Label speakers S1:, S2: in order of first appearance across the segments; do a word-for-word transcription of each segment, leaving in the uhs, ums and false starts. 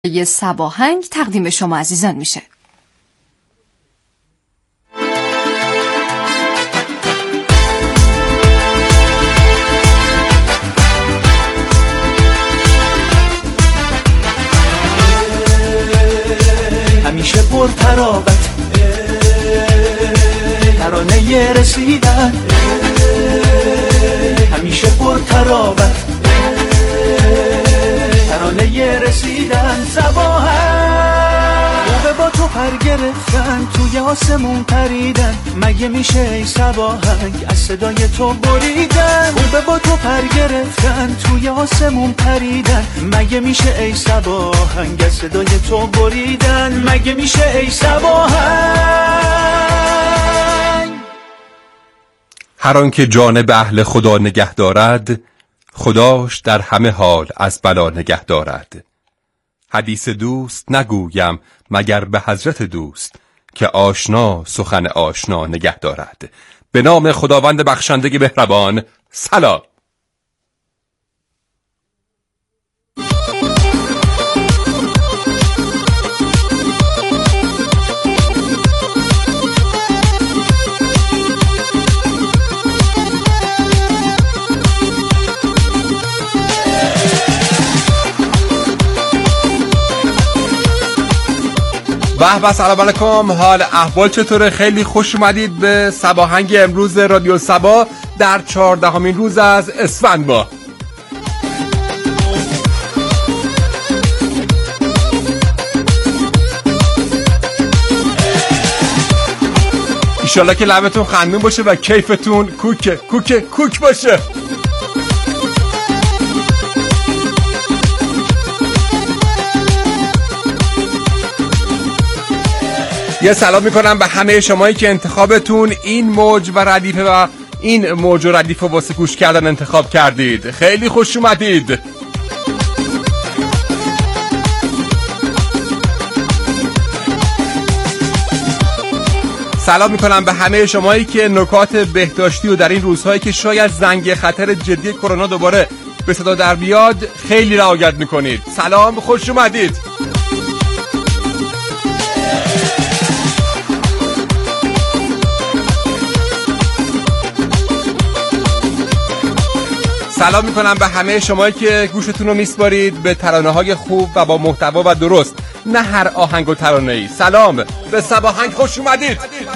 S1: یه صباهنگ تقدیم شما عزیزان میشه.
S2: همیشه پر تراوت ترانه رسیدن، همیشه پر تراوت ترانه رسیدن. صباهنگ موقع با تو پر گرفتن، توی آسمون پریدن، مگه میشه ای صباهنگ از صدای تو بریدن. موقع با تو پر گرفتن، توی آسمون پریدن، مگه میشه ای صباهنگ از صدای تو بریدن. مگه میشه ای صباهنگ.
S3: هر آن که جانب اهل خدا نگه دارد، خداش در همه حال از بلا نگه دارد. حدیث دوست نگویم مگر به حضرت دوست، که آشنا سخن آشنا نگه دارد. به نام خداوند بخشنده مهربان. سلام. به به، سلام علیکم. حال احوال چطوره؟ خیلی خوش اومدید به صباهنگ امروز رادیو صبا در چهاردهمین روز از اسفند ماه. ایشالله که لبتون خندون باشه و کیفتون کوک کوک کوک باشه. یه سلام میکنم به همه شمایی که انتخابتون این موج و ردیفه و این موج و ردیفه واسه گوش کردن انتخاب کردید. خیلی خوش اومدید. سلام میکنم به همه شمایی که نکات بهداشتی و در این روزهایی که شاید زنگ خطر جدی کرونا دوباره به صدا در بیاد خیلی رعایت میکنید. سلام، خوش اومدید. سلام میکنم به همه شمایی که گوشتون رو میسپارید به ترانه‌های خوب و با محتوا و درست، نه هر آهنگ و ترانه‌ای. سلام، به صباهنگ خوش اومدید.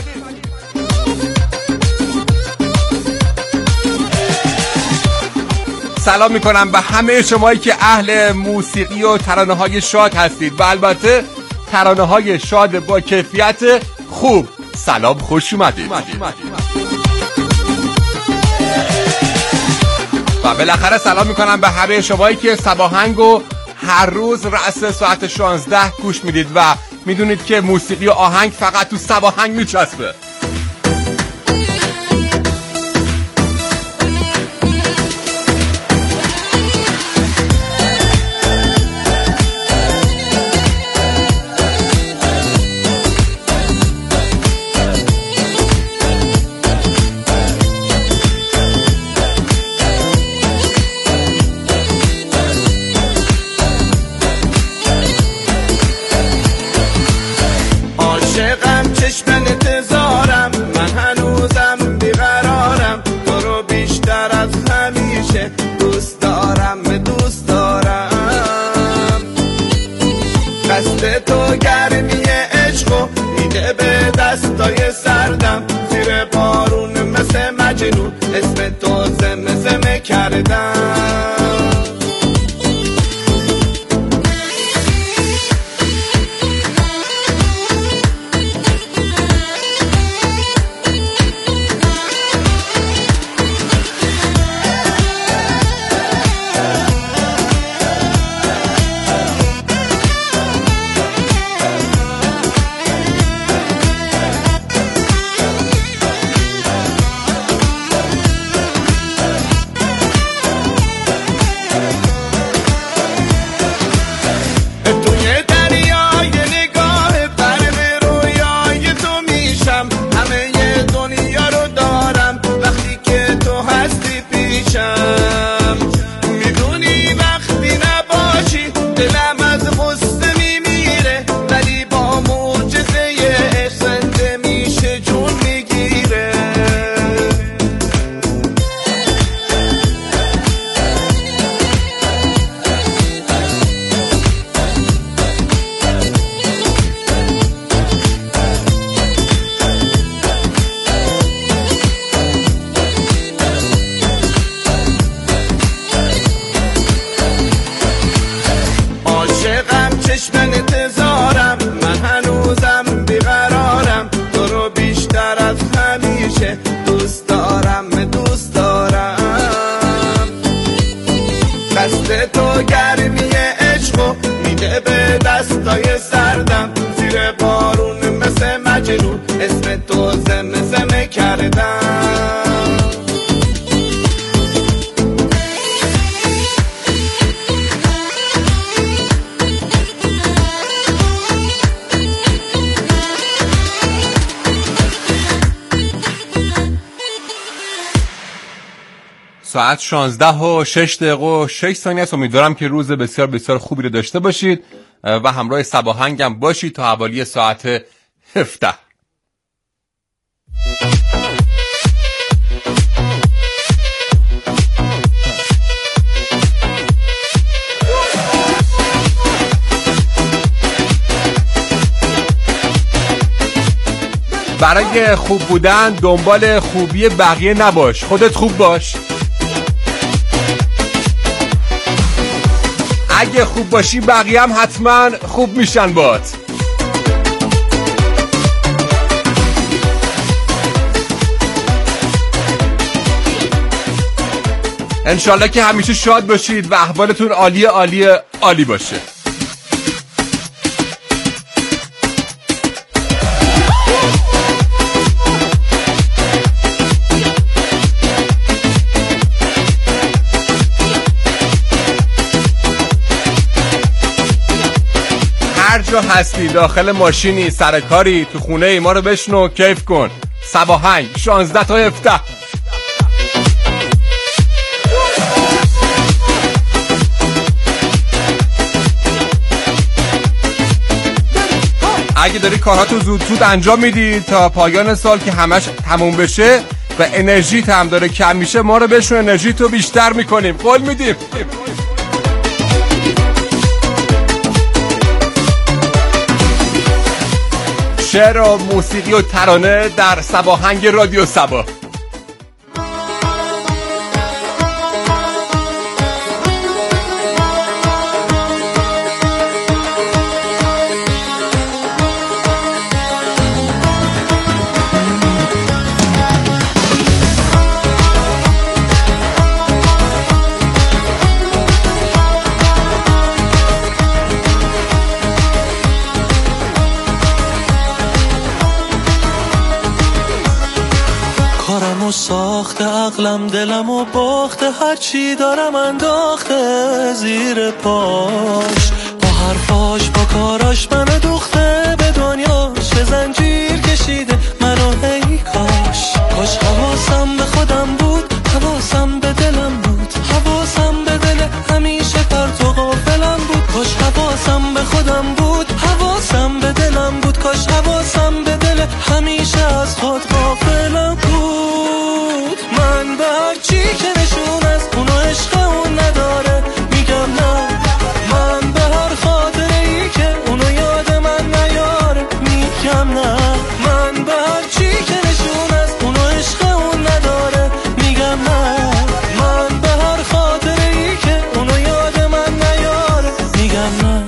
S3: سلام میکنم به همه شمایی که اهل موسیقی و ترانه‌های شاد هستید و البته ترانه‌های شاد با کیفیت خوب. سلام، خوش اومدید. و بالاخره سلام میکنم به همه شمایی که صباهنگو هر روز رأس ساعت شانزده گوش میدید و میدونید که موسیقی و آهنگ فقط تو صباهنگ میچسبه.
S4: اسم تو زمه زمه کردم. چشم انتظارم، من هنوزم بیقرارم، تو رو بیشتر از همیشه دوست دارم دوست دارم. دست تو گرمی عشقو میده به دستای سردم، زیر بارون مثل مجنون اسم تو زمزمه کردم.
S3: ساعت شانزده و شش دقیقه و شش ثانیه است. امیدوارم که روز بسیار بسیار خوبی رو داشته باشید و همراه صباهنگ هم باشید تا حوالی ساعت هفده. برای خوب بودن دنبال خوبی بقیه نباش، خودت خوب باش. اگه خوب باشی بقیه هم حتما خوب میشن بات. انشالله که همیشه شاد باشید و احوالتون عالی عالی عالی باشه. هر جا هستی، داخل ماشینی، سر کاری، تو خونه ای، ما رو بشنو، کیف کن. صباهنگ شانزده تا هفده. اگه داری کارهاتو زود زود انجام میدی تا پایان سال که همش تموم بشه و انرژیت هم داره کم میشه، ما رو بشنو، انرژیتو بیشتر میکنیم، قول میدیم. شعر و موسیقی و ترانه در صباهنگ رادیو صبا.
S5: و ساخته عقلم دلم و باخته، هرچی دارم انداخته زیر پاش، با حرفاش با کاراش منو دوخته به دنیاش، به زنجیر کشیده منو ای کاش. کاش حواسم به خودم بود، حواسم به دلم بود، حواسم به دل همیشه پرت و غافلم بود. کاش حواسم به خودم بود، حواسم به دلم بود، کاش حواسم به دل همیشه از خود غافلم بود. من به هر چی که نشون از اونو عشق اون نداره میگم نه، من به هر خاطره ای که اونو یاد من نیاره میگم نه، من به هر چی که نشون از اونو عشق اون نداره میگم نه، من به هر خاطره ای که اونو یاد من نیاره میگم نه.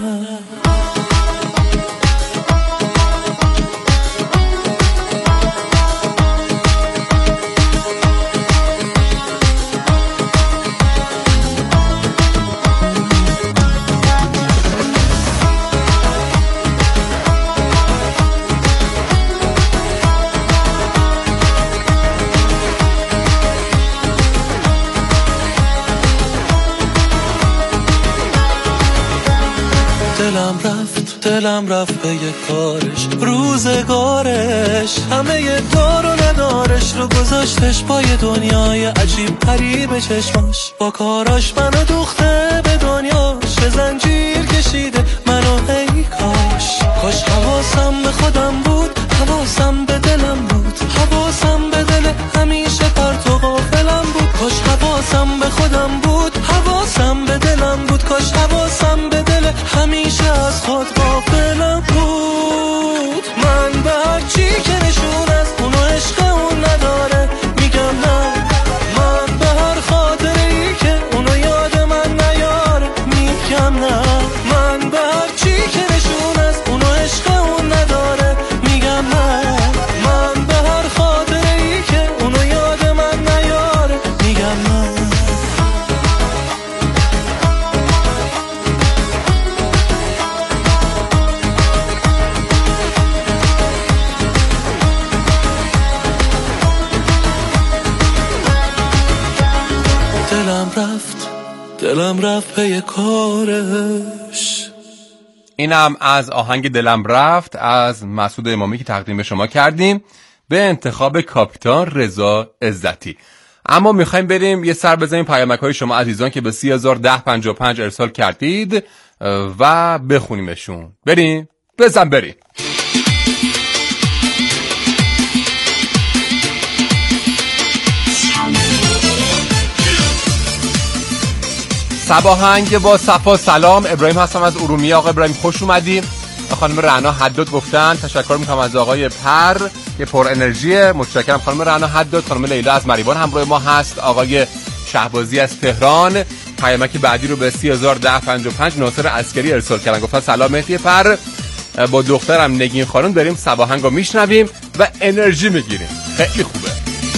S5: دلم رفت دلم رفت به یه کارش، روزگارش همه یه دار و ندارش رو گذاشتش با یه دنیای عجیب غریب چشماش، با کاراش منو دوخته به دنیاش، به زنجیر کشیده منو ای کاش. کاش حواسم به خودم بود، حواسم به دلم بود، حواسم به دل همیشه پرت و غافلم بود. کاش حواسم به خودم بود، حواسم به دلم بود، کاش حواسم به دل همیشه از خود غافلم بود. من به هر چی که نشون از اونو عشق اون نداره میگم نه، من به هر خاطره ای که اونو یاد من نیاره میگم نه، من به هر چی که دلم رفت پی کارش.
S3: اینم از آهنگ دلم رفت از مسعود امامی که تقدیم به شما کردیم به انتخاب کاپیتان رضا عزتی. اما میخوایم بریم یه سر بزنیم پیامک‌های شما عزیزان که به سی هزار و ده پنجاه و پنج ارسال کردید و بخونیمشون. بریم بزن بریم. صباهنگ با صفا سلام. ابراهیم هستم از ارومیه. آقا ابراهیم خوش اومدیم. خانم رعنا حداد گفتن تشکر میکنم از آقای پر که پر انرژی. متشکرم خانم رعنا حداد. خانم لیلا از مریوان همراه ما هست. آقای شهبازی از تهران پیامک بعدی رو به سی هزار و ده پنجاه و پنج ناصر عسکری ارسال کردن. گفتن سلام مهدی پر، با دخترم نگین خانم داریم صباهنگ رو میشنویم و انرژی میگیریم. خیلی خوبه.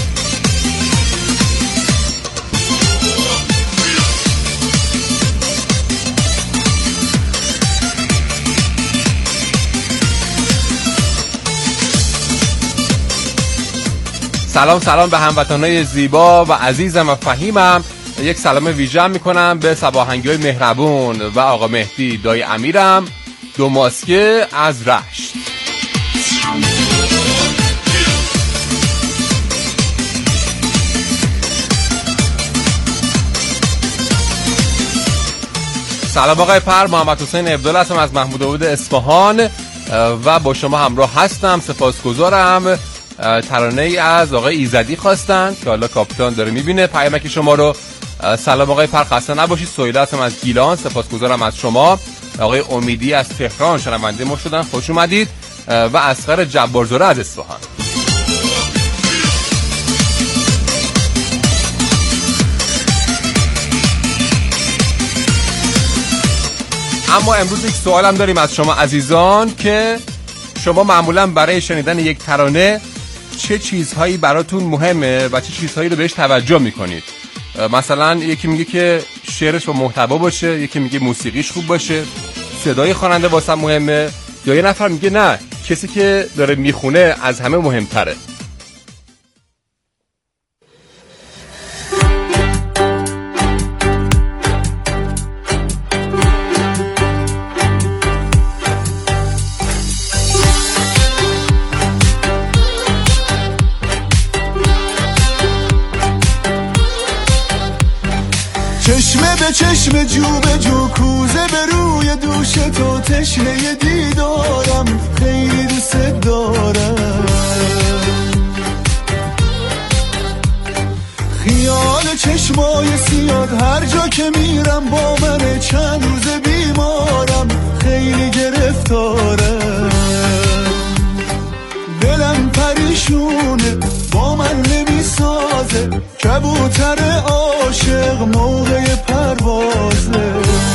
S3: سلام سلام به هموطنای زیبا و عزیزم و فهیمم. یک سلام ویژه میکنم به صباهنگی‌های مهربون و آقا مهدی دای امیرم دو ماسکه از رشت. سلام آقای پر، محمد حسین عبدالله هستم از محمود آباد اصفهان و با شما همراه هستم. سپاسگزارم. ترانه ای از آقای ایزدی خواستن که حالا کاپیتان داره میبینه پیامک شما رو. سلام آقای پر، خسته نباشید. سهیله هستم از گیلان. سپاسگزارم از شما. آقای امیدی از تهران شنونده ما شدن، خوش اومدید. و اصغر جبارزاده از اصفهان. اما امروز یک سوالم داریم از شما عزیزان که شما معمولا برای شنیدن یک ترانه چه چیزهایی براتون مهمه و چه چیزهایی رو بهش توجه میکنید؟ مثلا یکی میگه که شعرش با محتوا باشه، یکی میگه موسیقیش خوب باشه، صدای خواننده واسه مهمه، یا یه نفر میگه نه کسی که داره میخونه از همه مهمتره.
S2: چشمه به چشمه جو به جو کوزه به روی دوش تو تشنه دیدارم خیلی دوست دارم. خیال چشمای سیاد هر جا که میرم با من چند روز بیمارم خیلی گرفتارم. دلم پریشونه با من نمیسازه کبوتر عاشق موقع پروازه.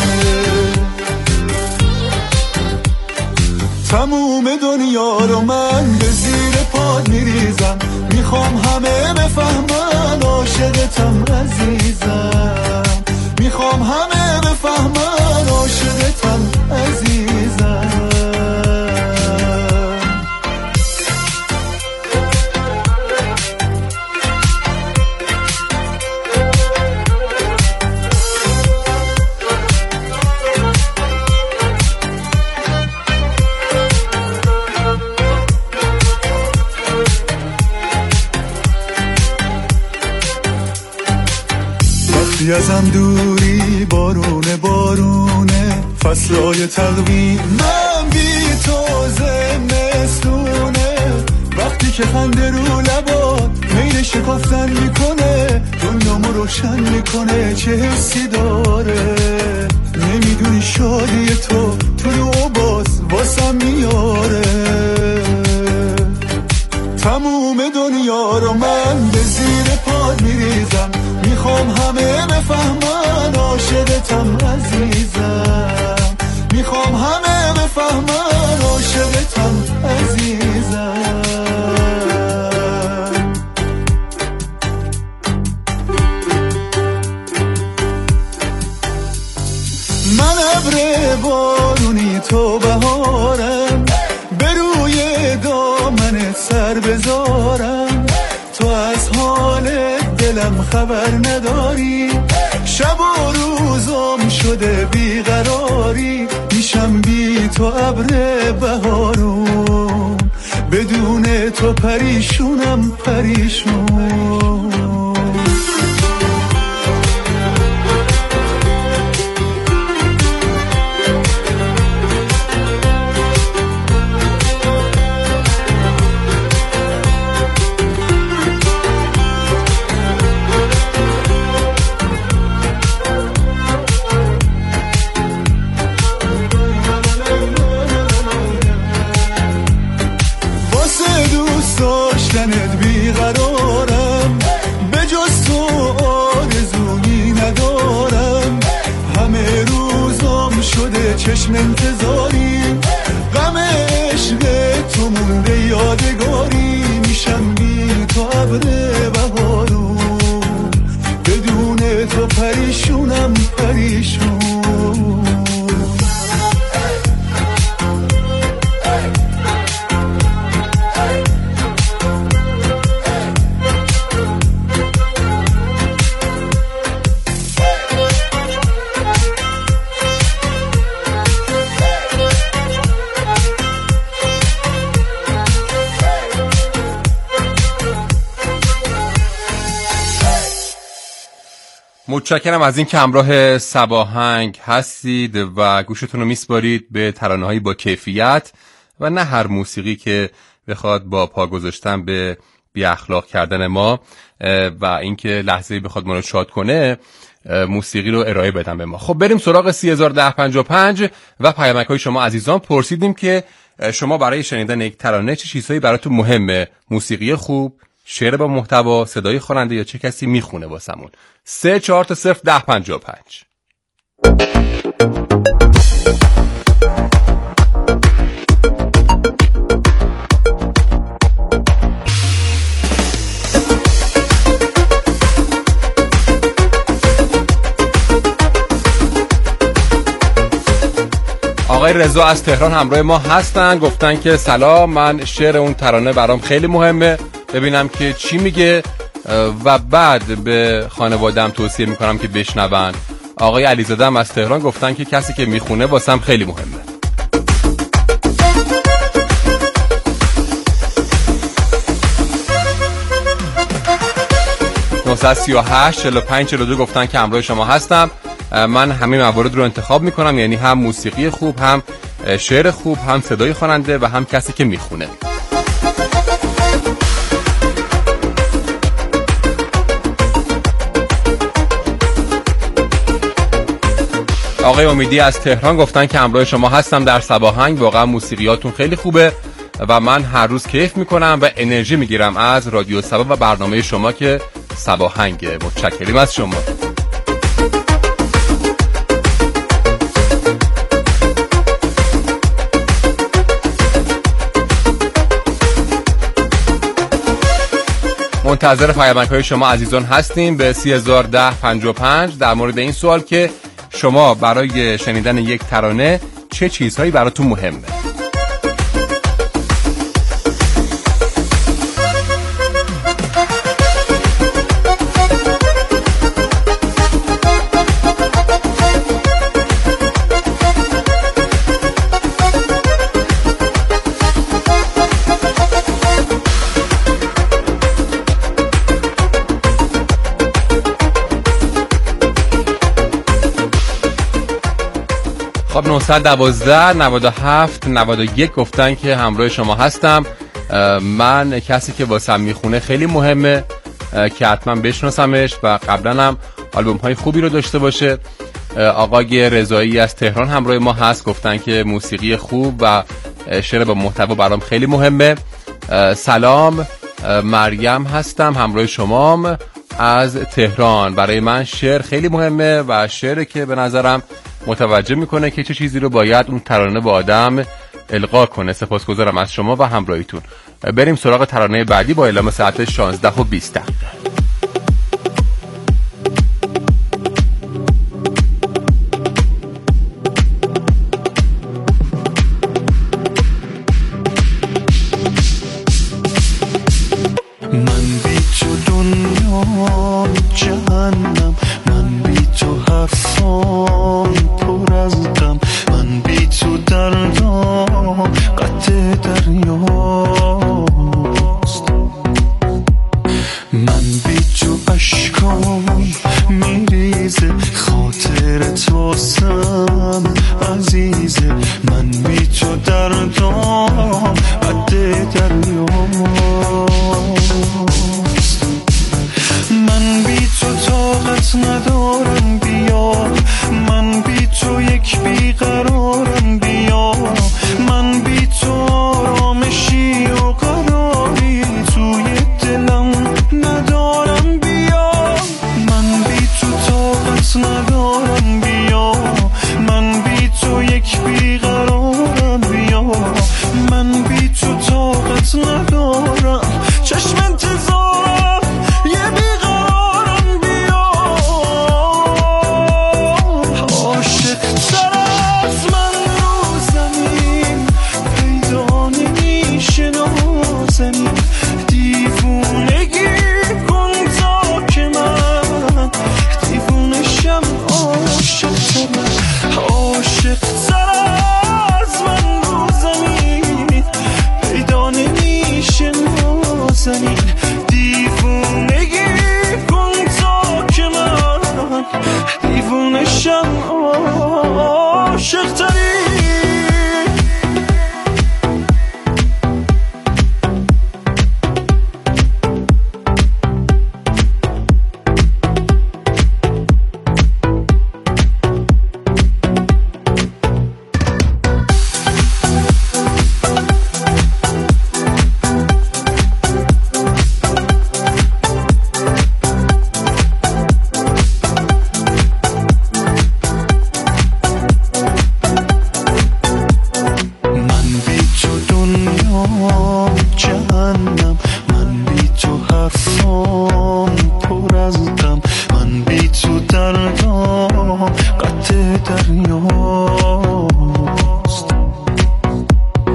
S2: تموم دنیا رو من به زیر پاد میریزم، میخوام همه بفهمن عاشقتم عزیزم، میخوام همه بفهمن عاشقتم عزیزم. ازم دوری بارونه بارونه فصلای تقویم من بی تو زمستونه. وقتی که خنده رو لبات میل شکفتن میکنه دنیامو روشن میکنه چه حسی داره. نمیدونی شادی تو تو و باز واسم میاره. تموم دنیا رو من به زیر پاد میریزم، میخوام همه بفهمن عاشقتم عزیزم، میخوام همه بفهمن عاشقتم عزیزم. من ابر بارونی تو بهارم، به روی دامن سر بذارم. تو از حال دلم خبر نداری، شب و روز روزم شده بیقراری، میشم بی تو ابر بهارم، بدون تو پریشونم پریشون. داشتنت بیقرارم، به جز تو آرزویی ندارم، همه روزم شده چشم انتظاری، غم عشق تو مونده یادگاری، میشم بی تو ابر بهارم، بدون تو پریشونم پریشون.
S3: متشکرم از این که همراه صباهنگ هستید و گوشتون رو میسپارید به ترانه‌هایی با کیفیت و نه هر موسیقی که بخواد با پا گذاشتن به بی اخلاق کردن ما و اینکه لحظه‌ای بخواد ما رو شاد کنه موسیقی رو ارائه بدن به ما. خب بریم سراغ سی هزار و ده پنجاه و پنج و پیامک‌های شما عزیزان. پرسیدیم که شما برای شنیدن یک ترانه چه چیزهایی براتون مهمه؟ موسیقی خوب، شعر با محتوا، صدای خواننده یا چه کسی میخونه واسمون؟ سه چهار تا صفر ده پنجاه و پنج. آقای رضا از تهران همراه ما هستن، گفتن که سلام، من شعر اون ترانه برام خیلی مهمه، ببینم که چی میگه و بعد به خانواده‌ام توصیه میکنم که بشنون. آقای علیزاده هم از تهران گفتن که کسی که میخونه واسم خیلی مهمه. نه سه هشت چهل و پنج چهل و دو گفتن که همراه شما هستم. من همه موارد رو انتخاب میکنم، یعنی هم موسیقی خوب، هم شعر خوب، هم صدای خواننده و هم کسی که میخونه. آقای امیدی از تهران گفتن که همراه شما هستم در صباهنگ، واقعا موسیقیاتون خیلی خوبه و من هر روز کیف میکنم و انرژی میگیرم از رادیو صبا و برنامه شما که صباهنگه. متشکریم از شما. منتظر پیامک‌های شما عزیزان هستیم به سی هزار و ده پنجاه و پنج در مورد این سوال که شما برای شنیدن یک ترانه چه چیزهایی براتون مهمه؟ خب نه یک دو نود و هفت نود و یک گفتن که همراه شما هستم. من کسی که واسم میخونه خیلی مهمه که حتما بشناسمش و قبلا هم آلبوم های خوبی رو داشته باشه. آقای رضایی از تهران همراه ما هست، گفتن که موسیقی خوب و شعر با محتوا برام خیلی مهمه. سلام، مریم هستم همراه شمام از تهران. برای من شعر خیلی مهمه و شعری که به نظرم متوجه میکنه که چه چیزی رو باید اون ترانه با آدم القا کنه. سپاسگزارم از شما و همراهیتون. بریم سراغ ترانه بعدی با اعلام ساعت شانزده و بیست دقیقه.
S2: من بی تو دنیا جهنم، من بی تو حرفا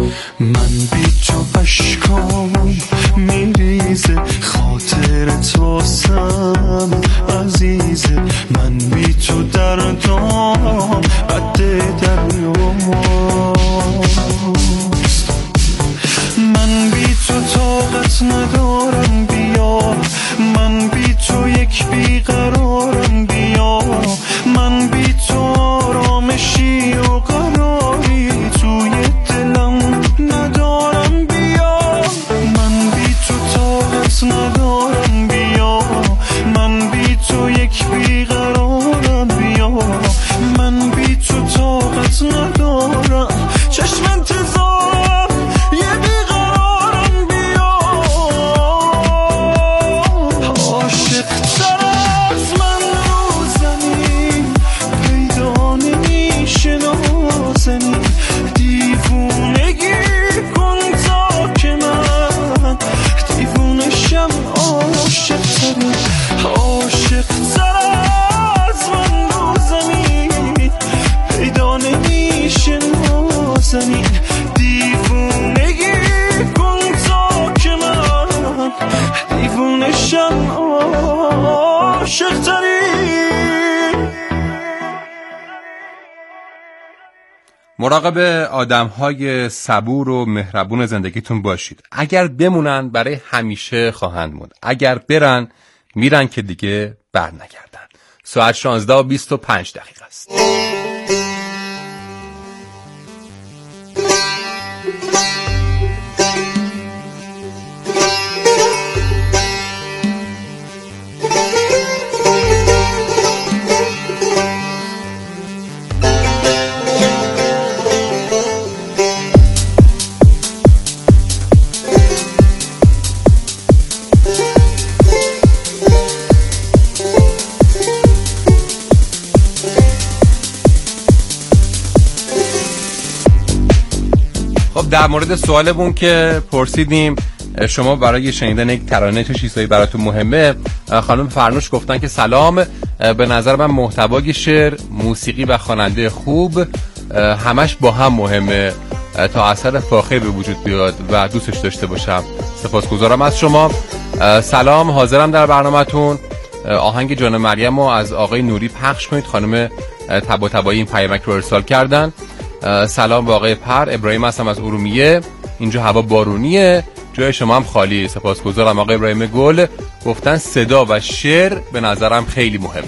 S2: من بی تو اشکام میریزه، خاطر تو سم عزیزه، من بی تو دردام قد دریاست، من بی تو طاقت ندارم بیا، من بی تو یک بیقرارم بیا، من بی تو آرامشی و قراری توی دلم ندارم بیا، من بی تو طاقت ندارم بیا، من بی تو یک بیقرارم بیا، من بی تو طاقت ندارم، چشم انتظار یه بیقرارم بیا، عاشق تر از من رو زمین پیدا نمیشه نازنین، دیوونگی کن تا که من دیوونشم، عاشق تر عاشق تر از من رو زمین پیدا نمیشه نازنین، دیوونگی کن تا که من دیوونشم، عاشق تری.
S3: مراقب آدم‌های صبور و مهربون زندگیتون باشید. اگر بمونن برای همیشه خواهند موند، اگر برن میرن که دیگه بر نگردن. ساعت شانزده و بیست و پنج دقیقه است. در مورد سوالمون که پرسیدیم شما برای شنیدن یک ترانه چه چیزایی براتون مهمه، خانم فرنوش گفتن که سلام، به نظر من محتوای شعر، موسیقی و خواننده خوب همش با هم مهمه تا اثر فاخر به وجود بیاد و دوستش داشته باشم. سپاسگزارم از شما. سلام، حاضرم در برنامه‌تون. آهنگ جان مریم رو از آقای نوری پخش کنید. خانم طباطبایی این پیامک رو ارسال کردن. سلام به آقای پر، ابراهیم هستم از ارومیه، اینجا هوا بارونیه، جای شما هم خالی. سپاسگزارم آقای ابراهیم گل، گفتن صدا و شعر به نظرم خیلی مهمه.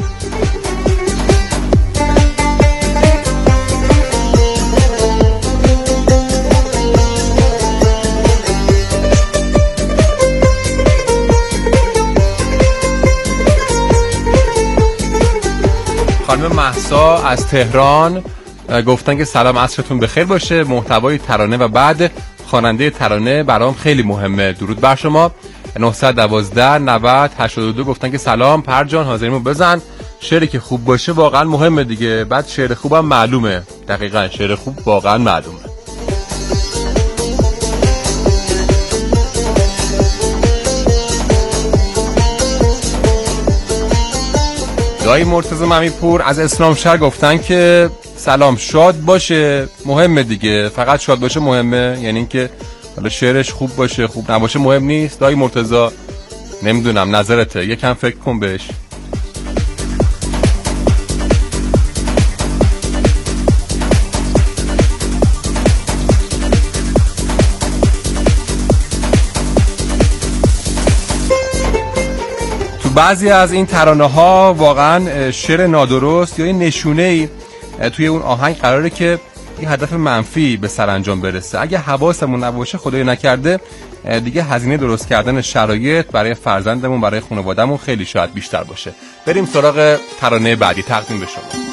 S3: خانم مهسا از تهران گفتن که سلام، عصرتون بخیر باشه، محتوای ترانه و بعد خواننده ترانه برام خیلی مهمه، درود بر شما. نه یک دو نود هشتاد و دو گفتن که سلام پر جان، حاضریمو بزن، شعری که خوب باشه واقعا مهمه دیگه، بعد شعر خوبم معلومه، دقیقاً شعر خوب واقعا معلومه. دایی مرتضی ممیپور از اسلام شهر گفتن که سلام، شاد باشه مهمه دیگه، فقط شاد باشه مهمه، یعنی اینکه حالا شعرش خوب باشه خوب نباشه مهم نیست. دایی مرتضی نمیدونم نظرته، یکم فکر کن بهش. تو بعضی از این ترانه ها واقعا شعر نادرست یا این نشونه‌ای توی اون آهنگ قراره که یه هدف منفی به سرانجام برسه. اگه حواسمون نباشه خدای نکرده دیگه هزینه درست کردن شرایط برای فرزندمون، برای خانواده‌مون خیلی شاید بیشتر باشه. بریم سراغ ترانه بعدی تقدیم به شما.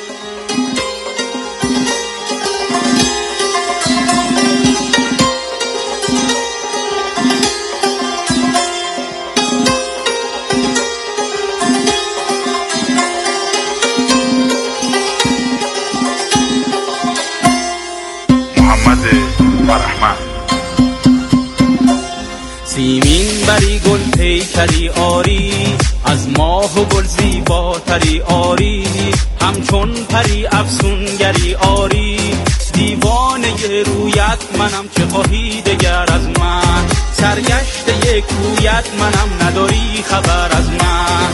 S6: سیمین بری گل پیکری آری، از ماه و گل زیباتری آری، همچون پری افسونگری آری، دیوانه رویت منم، چه خواهی دگر از من؟ سرگشت یک رویت منم، نداری خبر از من.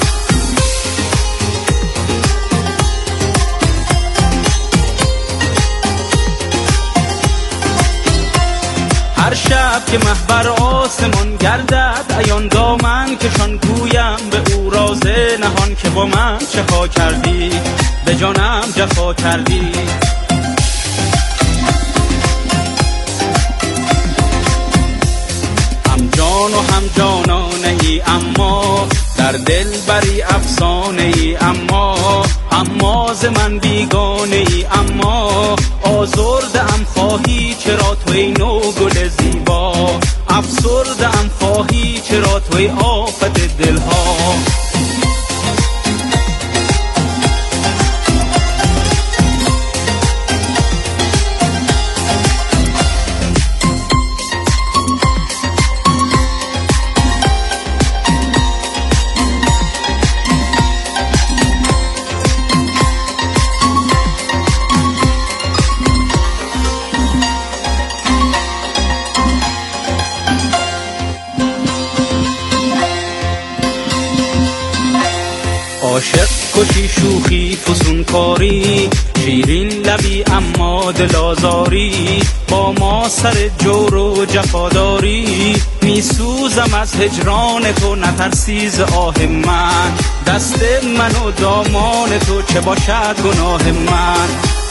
S6: هر شب که محبر آسمان گردد عیان دامن کشان، گویم به او راز نهان که با من چه ها کردی، به جانم جفا کردی. هم جان و هم جانانه ای اما در دل بری افسانه ای، اما اما ز من بیگانه ای، اما آزرده ام خواهی چرا توی نو گل زیبا، افسرده ام خواهی چرا توی آفت دلها. عاشق کشی شوخی فسون کاری، شیرین لبی اما دل آزاری، با ما سر جور و جفاداری. می سوزم از هجران تو نترسی ز آه من، دست من و دامان تو چه باشد گناه من.